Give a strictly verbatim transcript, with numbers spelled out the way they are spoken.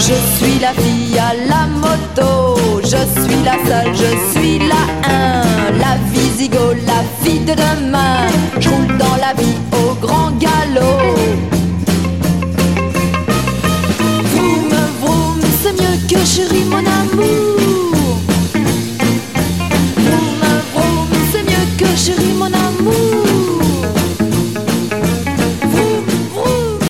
Je suis la fille à la moto, je suis la seule, je suis la un, la visigo, la fille de demain. Je roule dans la